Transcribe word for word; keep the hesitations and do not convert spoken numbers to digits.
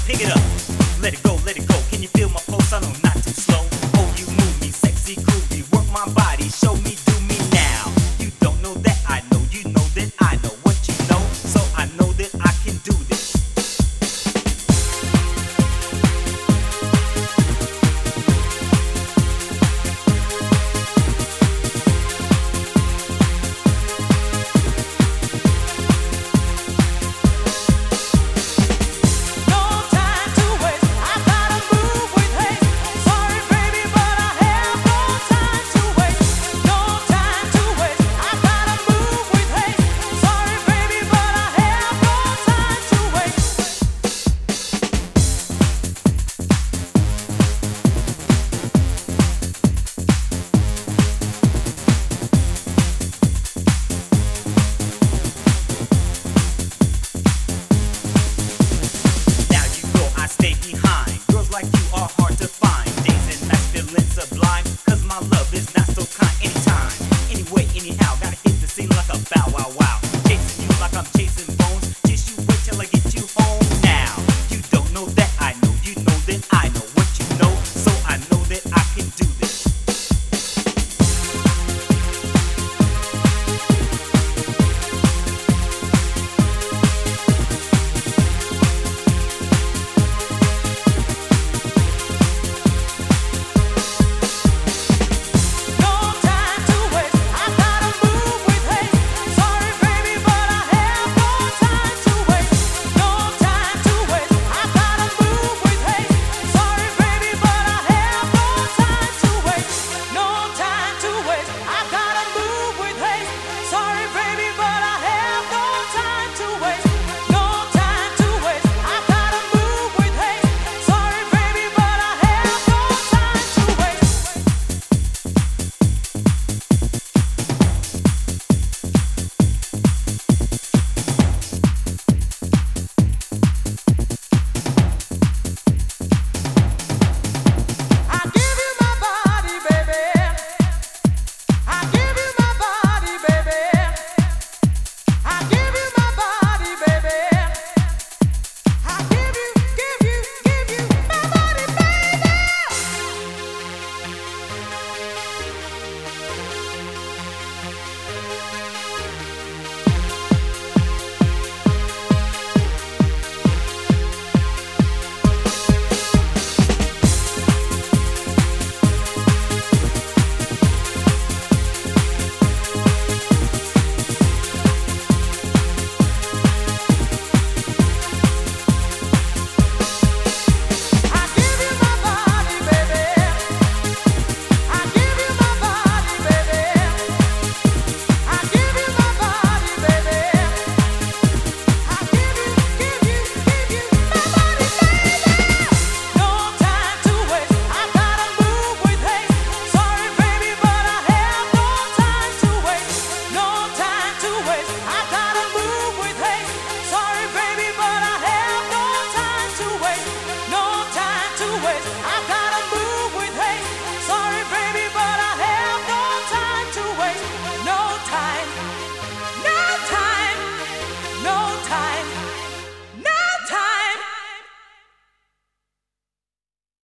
Pick it up, let it go, let it go. Can you feel my pulse? I know not too slow. Oh, you move me, sexy, groovy. Work my body, show me, do me now. You don't know that I know, you know that I know what you know. So I know that I can do this. Like you are hard to find. Days and nights feeling sublime, cause my love is not so kind. Anytime, anyway, anyhow, gotta hit the scene like a bow wow wow. Chasing you like I'm chasing bones. Just you wait till I get you home now. You don't know that I know, you know that I know what you know. So I know that I can do this. I